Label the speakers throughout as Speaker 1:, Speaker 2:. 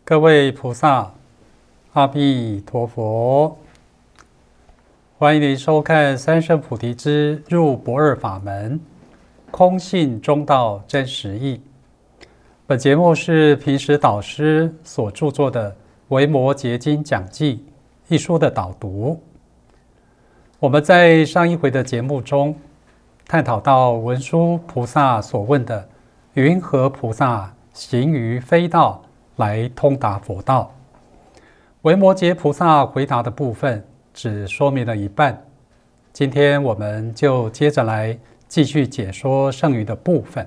Speaker 1: 各位菩萨，阿弥陀佛！欢迎您收看《三圣菩提之入不二法门》，空性中道真实义。本节目是平时导师所著作的《维摩诘经讲记》一书的导读。我们在上一回的节目中，探讨到文殊菩萨所问的“云何菩萨行于非道，来通达佛道”。维摩诘菩萨回答的部分只说明了一半，今天我们就接着来继续解说剩余的部分。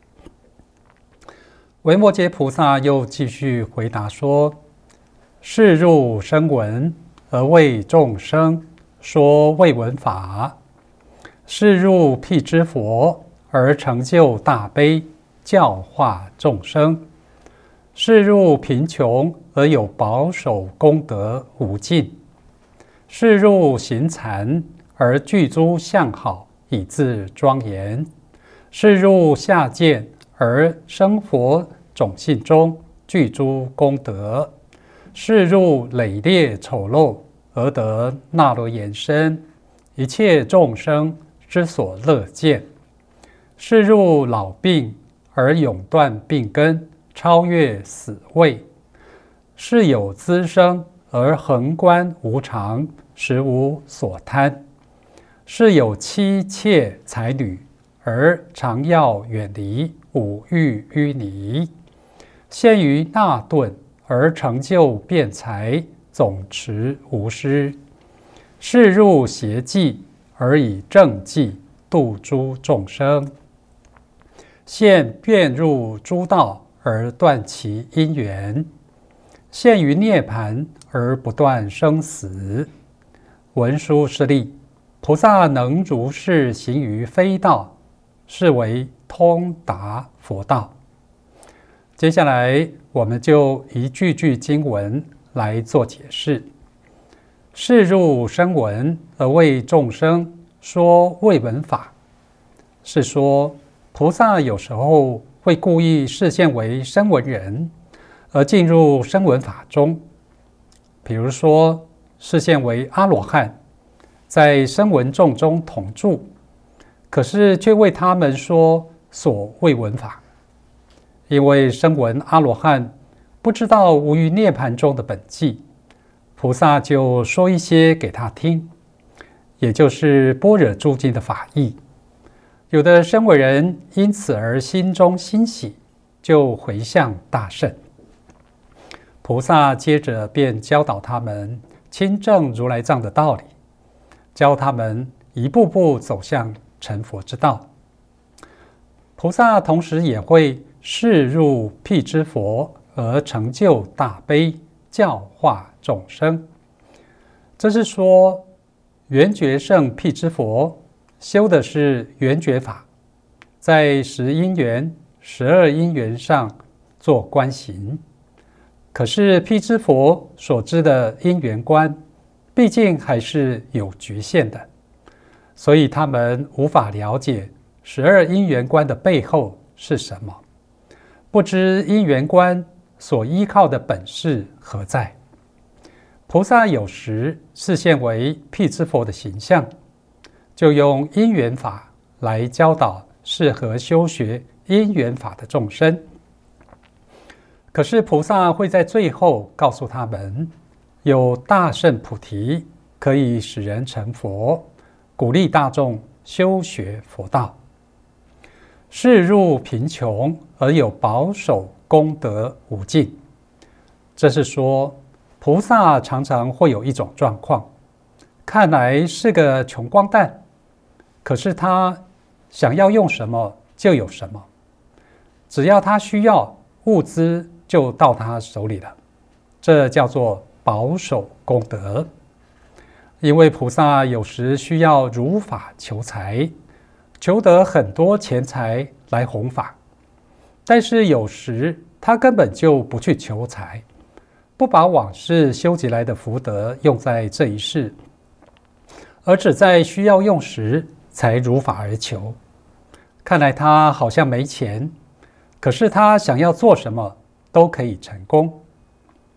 Speaker 1: 维摩诘菩萨又继续回答说：“是入声闻，而为众生说未闻法；是入辟支佛，而成就大悲，教化众生；是入贫穷，而有保守功德无尽；是入行残，而具诸相好，以自庄严；是入下贱，而生佛种性中，具诸功德；是入累劣丑陋，而得那罗延身，一切众生之所乐见；是入老病，而永断病根，超越死位；是有资生，而恒观无常，实无所贪；是有妻妾才女，而常要远离五欲淤泥；现于那顿，而成就辩才，总持无失；是入邪计，而以正计度诸众生；现遍入诸道，而断其因缘；现于涅盘，而不断生死。文殊师利，菩萨能如是行于非道，是为通达佛道。接下来我们就一句句经文来做解释。是入声闻，而为众生说未闻法，是说菩萨有时候会故意示现为声闻人，而进入声闻法中。比如说示现为阿罗汉，在声闻众中同住，可是却为他们说所未闻法。因为声闻阿罗汉不知道无余涅盘中的本际，菩萨就说一些给他听，也就是般若诸经的法义。有的声闻人因此而心中欣喜，就回向大圣。菩萨接着便教导他们亲证如来藏的道理，教他们一步步走向成佛之道。菩萨同时也会示入辟支佛，而成就大悲，教化众生。这是说圆觉圣辟支佛修的是圆觉法，在10因缘、12因缘上做观行。可是辟支佛所知的因缘观，毕竟还是有局限的，所以他们无法了解12因缘观的背后是什么，不知因缘观所依靠的本事何在。菩萨有时示现为辟支佛的形象，就用因缘法来教导适合修学因缘法的众生。可是菩萨会在最后告诉他们，有大圣菩提可以使人成佛，鼓励大众修学佛道。是入贫穷，而有保守功德无尽。这是说菩萨常常会有一种状况，看来是个穷光蛋，可是他想要用什么就有什么，只要他需要，物资就到他手里了。这叫做保守功德。因为菩萨有时需要如法求财，求得很多钱财来弘法，但是有时他根本就不去求财，不把往世修集来的福德用在这一世，而只在需要用时才如法而求。看来他好像没钱，可是他想要做什么都可以成功。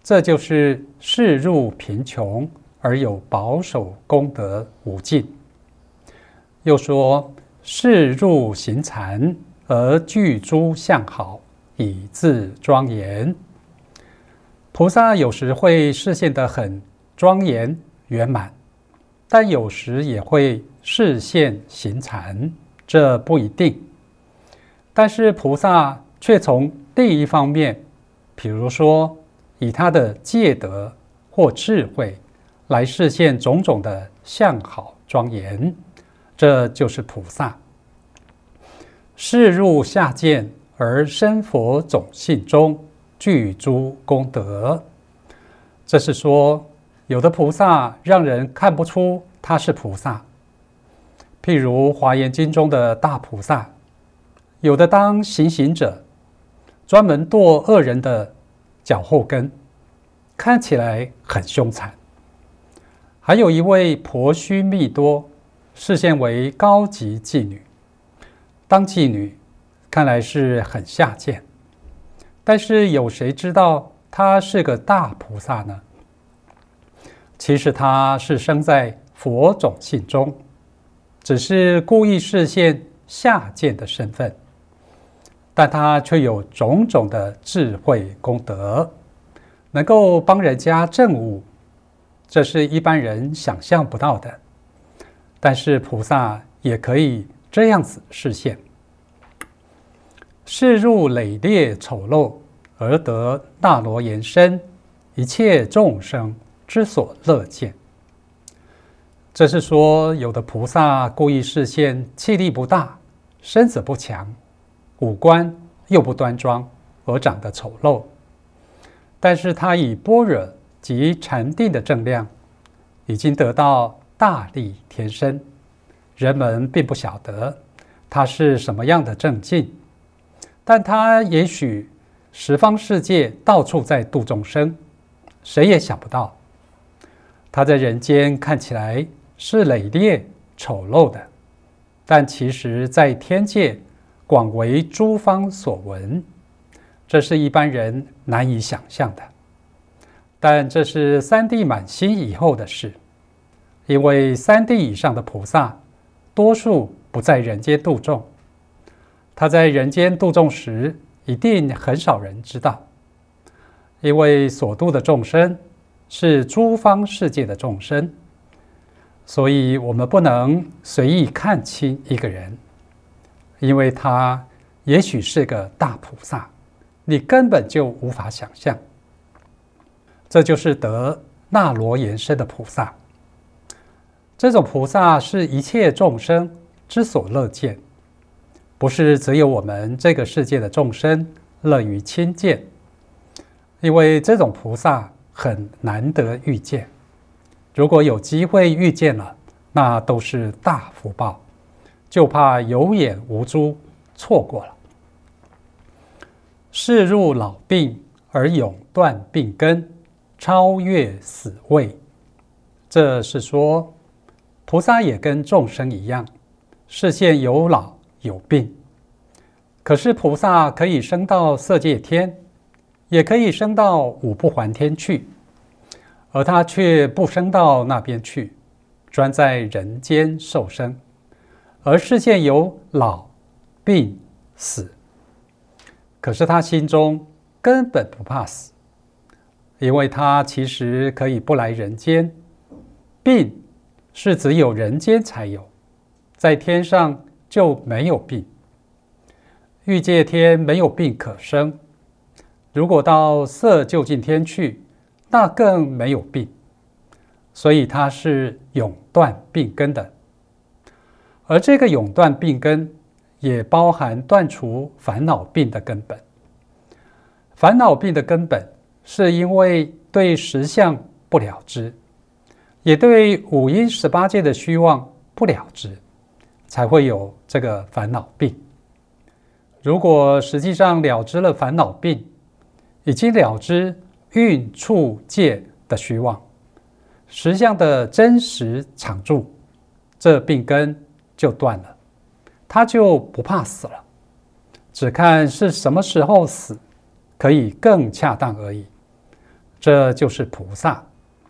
Speaker 1: 这就是视入贫穷而有保守功德无尽。又说视入行残而具诸相好，以自庄严。菩萨有时会示现得很庄严圆满，但有时也会示现行残，这不一定。但是菩萨却从另一方面，比如说以他的戒德或智慧来示现种种的相好庄严，这就是菩萨。视入下见而生佛种性中，具诸功德。这是说，有的菩萨让人看不出他是菩萨，譬如《华严经》中的大菩萨，有的当行刑者，专门剁恶人的脚后跟，看起来很凶残。还有一位婆须蜜多，示现为高级妓女，当妓女看来是很下贱，但是有谁知道她是个大菩萨呢？其实她是生在佛种性中，只是故意示现下贱的身份，但她却有种种的智慧功德，能够帮人家证悟，这是一般人想象不到的。但是菩萨也可以这样子示现。视入累劣丑陋而得大罗延身，一切众生之所乐见。这是说，有的菩萨故意示现气力不大，身子不强，五官又不端庄，而长得丑陋，但是他以般若及禅定的正量，已经得到大利天身，人们并不晓得他是什么样的正境，但他也许十方世界到处在度众生，谁也想不到，他在人间看起来是累劣丑陋的，但其实在天界广为诸方所闻，这是一般人难以想象的。但这是三地满心以后的事，因为三地以上的菩萨多数不在人间度众，他在人间度众时一定很少人知道，因为所度的众生是诸方世界的众生，所以我们不能随意看轻一个人，因为他也许是个大菩萨，你根本就无法想象。这就是得那罗延身的菩萨。这种菩萨是一切众生之所乐见，不是只有我们这个世界的众生乐于亲见，因为这种菩萨很难得遇见，如果有机会遇见了，那都是大福报，就怕有眼无珠错过了。视入老病而永断病根，超越死位。这是说，菩萨也跟众生一样，视现有老有病，可是菩萨可以升到色界天，也可以升到五不还天去，而他却不升到那边去，专在人间受生，而视现有老病死。可是他心中根本不怕死，因为他其实可以不来人间。病是只有人间才有，在天上就没有病。欲界天没有病可生，如果到色究竟天去，那更没有病，所以它是永断病根的。而这个永断病根也包含断除烦恼病的根本。烦恼病的根本是因为对实相不了知，也对五阴18界的虚妄不了知，才会有这个烦恼病。如果实际上了知了烦恼病，已经了知蕴处界的虚妄，实相的真实常住，这病根就断了，他就不怕死了，只看是什么时候死可以更恰当而已。 这就是菩萨。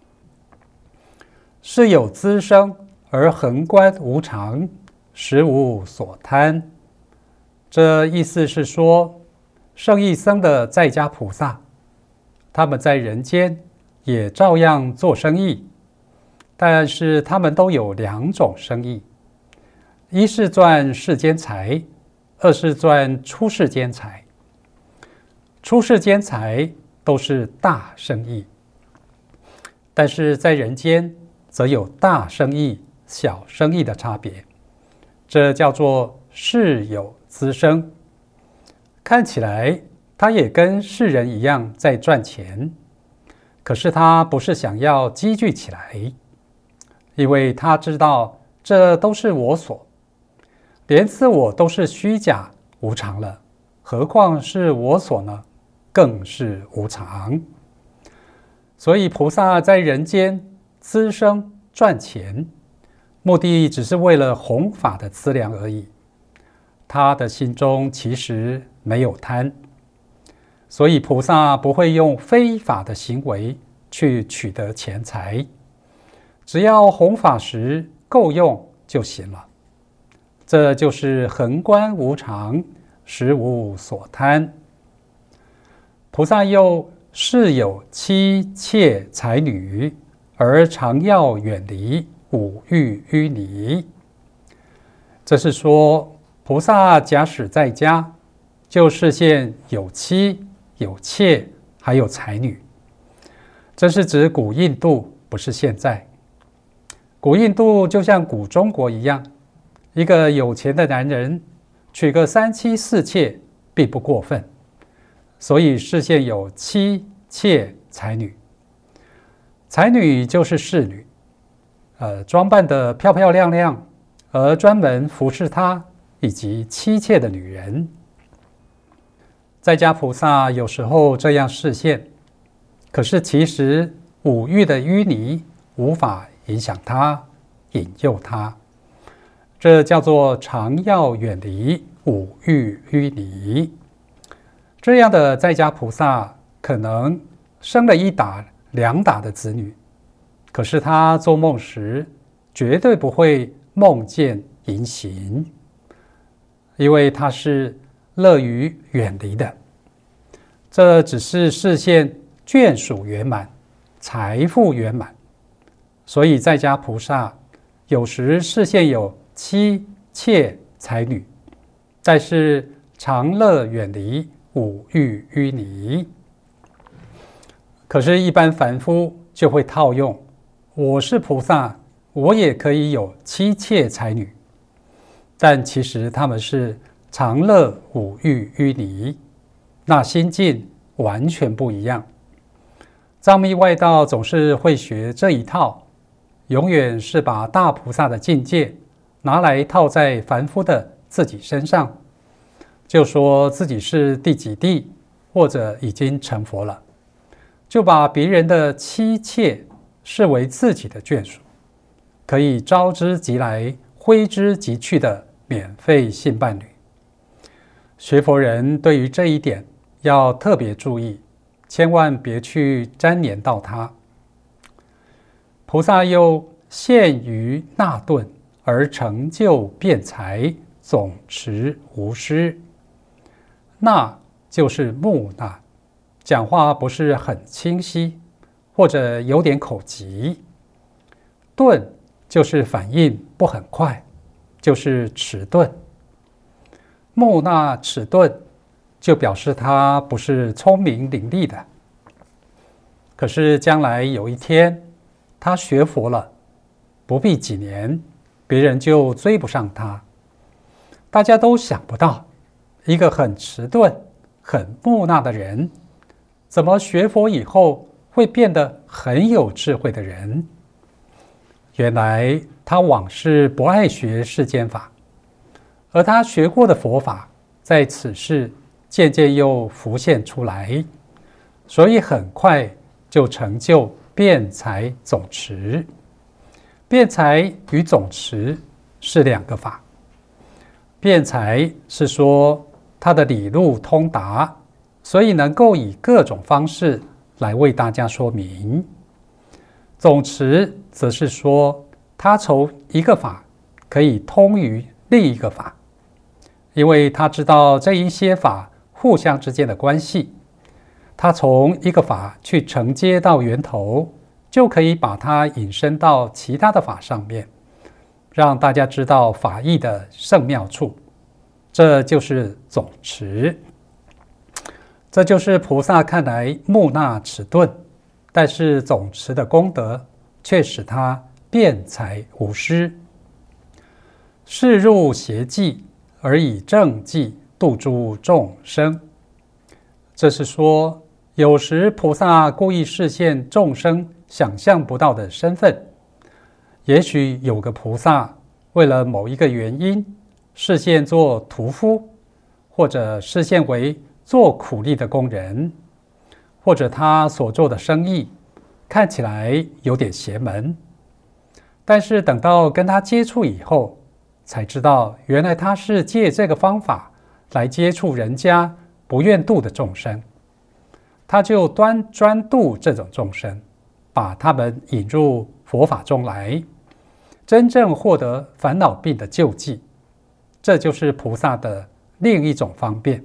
Speaker 1: 是有资生而恒观无常，实无所贪。这意思是说，圣义僧的在家菩萨，他们在人间也照样做生意，但是他们都有两种生意：一是赚世间财，二是赚出世间财。出世间财都是大生意，但是在人间则有大生意、小生意的差别，这叫做世有资生。看起来他也跟世人一样在赚钱，可是他不是想要积聚起来，因为他知道这都是我所，连自我都是虚假无常了，何况是我所呢？更是无常。所以菩萨在人间资生赚钱，目的只是为了弘法的资粮而已。他的心中其实没有贪，所以菩萨不会用非法的行为去取得钱财，只要弘法时够用就行了。这就是恒观无常，实无所贪。菩萨又是有妻妾才女，而常要远离五欲淤泥。这是说，菩萨假使在家，就视现有妻有妾还有才女。这是指古印度，不是现在。古印度就像古中国一样，一个有钱的男人娶个3妻4妾并不过分，所以视现有妻妾才女。才女就是侍女，装扮得漂漂亮亮，而专门服侍他以及妻妾的女人。在家菩萨有时候这样视现，可是其实五欲的淤泥无法影响他、引诱他，这叫做常要远离五欲淤泥。这样的在家菩萨可能生了1打2打的子女，可是他做梦时绝对不会梦见淫行，因为他是乐于远离的。这只是视现眷属圆满、财富圆满，所以在家菩萨有时视现有妻妾才女，但是常乐远离五欲淤泥。可是，一般凡夫就会套用：我是菩萨，我也可以有妻妾才女。但其实他们是常乐五欲淤泥，那心境完全不一样。藏密外道总是会学这一套，永远是把大菩萨的境界拿来套在凡夫的自己身上，就说自己是第几地，或者已经成佛了，就把别人的妻妾视为自己的眷属，可以招之即来，挥之即去的免费性伴侣。学佛人对于这一点要特别注意，千万别去沾黏到他。菩萨又现于那顿，而成就辩才，总持无失。那就是木那，讲话不是很清晰，或者有点口急。顿就是反应不很快，就是迟钝。木那迟钝，就表示他不是聪明伶俐的。可是将来有一天，他学佛了，不必几年，别人就追不上他。大家都想不到，一个很迟钝、很木讷的人，怎么学佛以后会变得很有智慧的人？原来他往事不爱学世间法，而他学过的佛法，在此世渐渐又浮现出来，所以很快就成就辩才总持。辩才与总持是两个法。辩才是说他的理路通达，所以能够以各种方式来为大家说明。总持则是说，他从一个法可以通于另一个法，因为他知道这一些法互相之间的关系，他从一个法去承接到源头，就可以把它引申到其他的法上面，让大家知道法义的圣妙处。这就是总持。这就是菩萨看来木讷迟钝，但是总持的功德却使他辩才无失。示入邪计，而以正计度诸众生。这是说，有时菩萨故意示现众生想象不到的身份。也许有个菩萨为了某一个原因，示现做屠夫，或者示现为做苦力的工人，或者他所做的生意看起来有点邪门，但是等到跟他接触以后，才知道原来他是借这个方法来接触人家不愿度的众生，他就专度这种众生，把他们引入佛法中来，真正获得烦恼病的救济。这就是菩萨的另一种方便。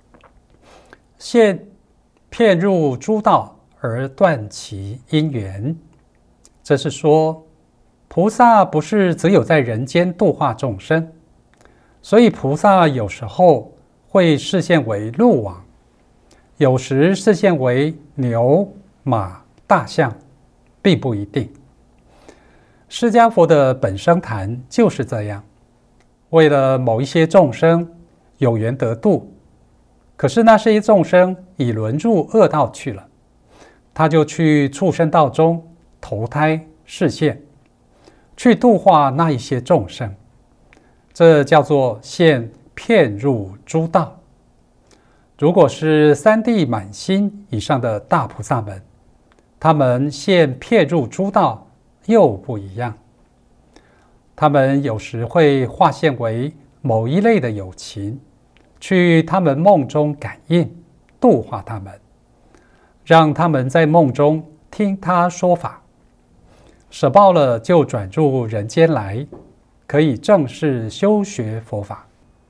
Speaker 1: 现骗入诸道而断其因缘。这是说，菩萨不是只有在人间度化众生，所以菩萨有时候会示现为鹿王，有时示现为牛、马、大象，并不一定。释迦佛的本生坛就是这样，为了某一些众生有缘得度，可是那些众生已沦入恶道去了，他就去畜生道中投胎示现，去度化那一些众生。这叫做现骗入诸道。如果是三谛满心以上的大菩萨们，他们现骗入诸道又不一样。他们有时会化现为某一类的有情，去他们梦中感应，度化他们，让他们在梦中听他说法，舍报了就转入人间来，可以正式修学佛法。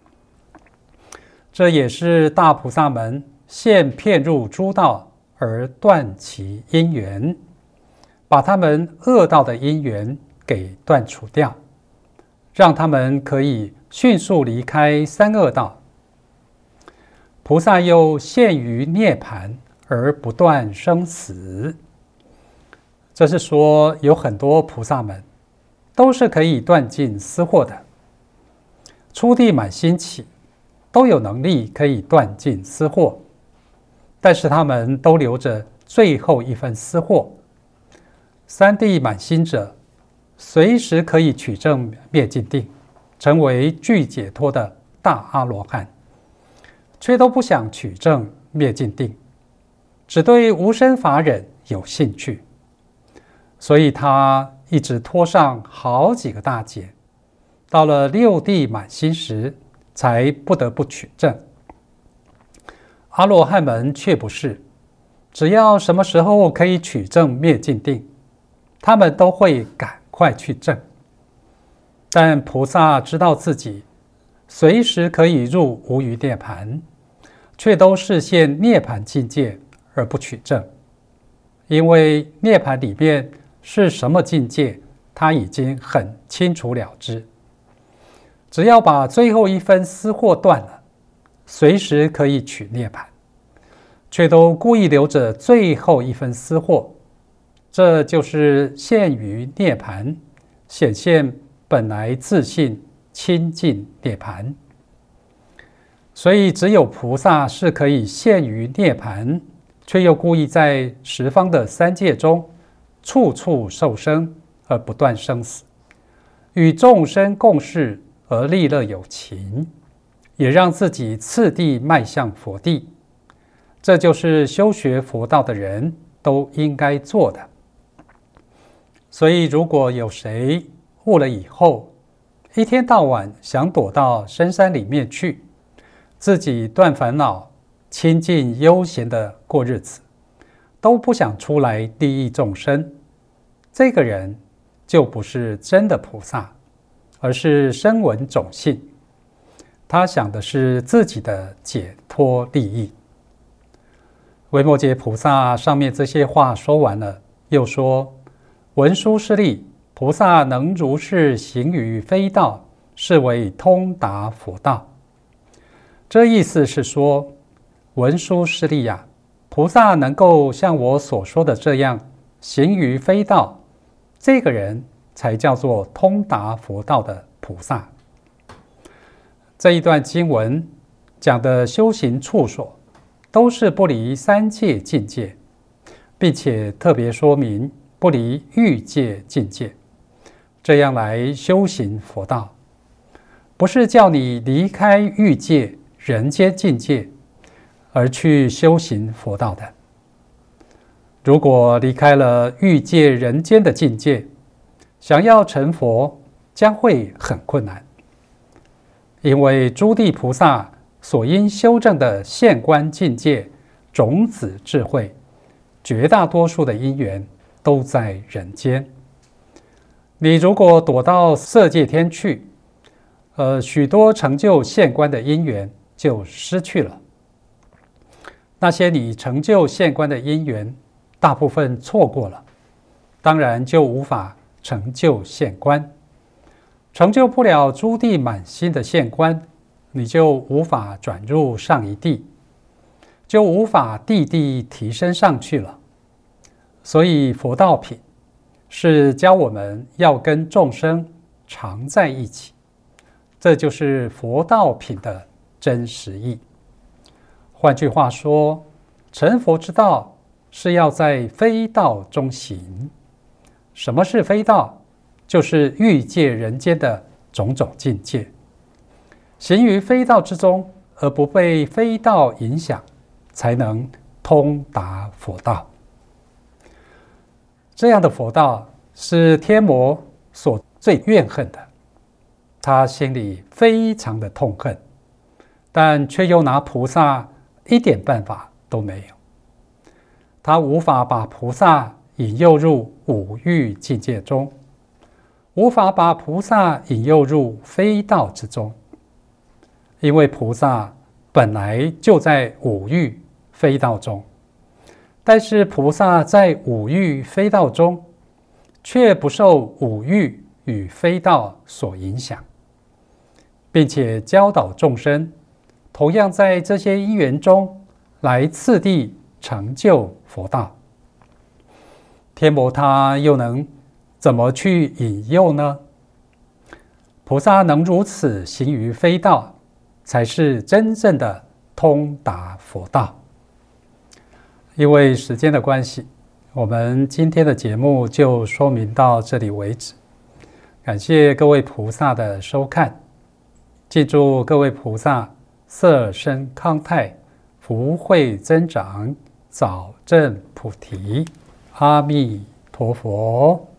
Speaker 1: 这也是大菩萨们现骗入诸道而断其因缘，把他们恶道的因缘给断除掉，让他们可以迅速离开三恶道。菩萨又现于涅槃而不断生死。这是说，有很多菩萨们都是可以断尽私货的，初地满心起都有能力可以断尽私货，但是他们都留着最后一分私货。三地满心者，随时可以取证灭尽定，成为具解脱的大阿罗汉，却都不想取证灭尽定，只对无生法忍有兴趣，所以他一直拖上好几个大劫，到了六地满心时，才不得不取证。阿罗汉们却不是，只要什么时候可以取证灭尽定，他们都会赶快去证。但菩萨知道自己随时可以入无余涅槃，却都示现涅槃境界而不取证，因为涅槃里面是什么境界，他已经很清楚了之。只要把最后一分私货断了，随时可以取涅槃，却都故意留着最后一分私货。这就是现于涅槃，显现本来自性清净涅槃。所以只有菩萨是可以现于涅槃，却又故意在十方的三界中处处受生而不断生死，与众生共事而利乐有情，也让自己次第迈向佛地。这就是修学佛道的人都应该做的。所以如果有谁悟了以后，一天到晚想躲到深山里面去，自己断烦恼，清净悠闲的过日子， 都不想出来利益众生，这个人就不是真的菩萨，而是声闻种性。他想的是自己的解脱利益。维摩诘菩萨上面这些话说完了，又说：文殊师利，菩萨能如是行于非道，是为通达佛道。这意思是说，文殊师利呀，菩萨能够像我所说的这样行于非道，这个人才叫做通达佛道的菩萨。这一段经文讲的修行处所，都是不离三界境界，并且特别说明不离欲界境界，这样来修行佛道，不是叫你离开欲界人间境界而去修行佛道的。如果离开了欲界人间的境界，想要成佛将会很困难，因为诸地菩萨所应修正的现观境界种子智慧，绝大多数的因缘都在人间。你如果躲到色界天去，许多成就现观的因缘就失去了。那些你成就现观的因缘，大部分错过了，当然就无法成就现观。成就不了诸地满心的现观，你就无法转入上一地，就无法地地提升上去了。所以佛道品是教我们要跟众生常在一起，这就是佛道品的真实意。换句话说，成佛之道是要在非道中行。什么是非道？就是欲界人间的种种境界，行于非道之中，而不被非道影响，才能通达佛道。这样的佛道是天魔所最怨恨的，他心里非常的痛恨，但却又拿菩萨一点办法都没有。他无法把菩萨引诱入五欲境界中，无法把菩萨引诱入非道之中，因为菩萨本来就在五欲非道中，但是菩萨在五欲非道中，却不受五欲与非道所影响，并且教导众生，同样在这些因缘中来次第成就佛道。天魔他又能怎么去引诱呢？菩萨能如此行于非道，才是真正的通达佛道。因为时间的关系，我们今天的节目就说明到这里为止。感谢各位菩萨的收看，记住各位菩萨色身康泰，福慧增长，早证菩提。阿弥陀佛。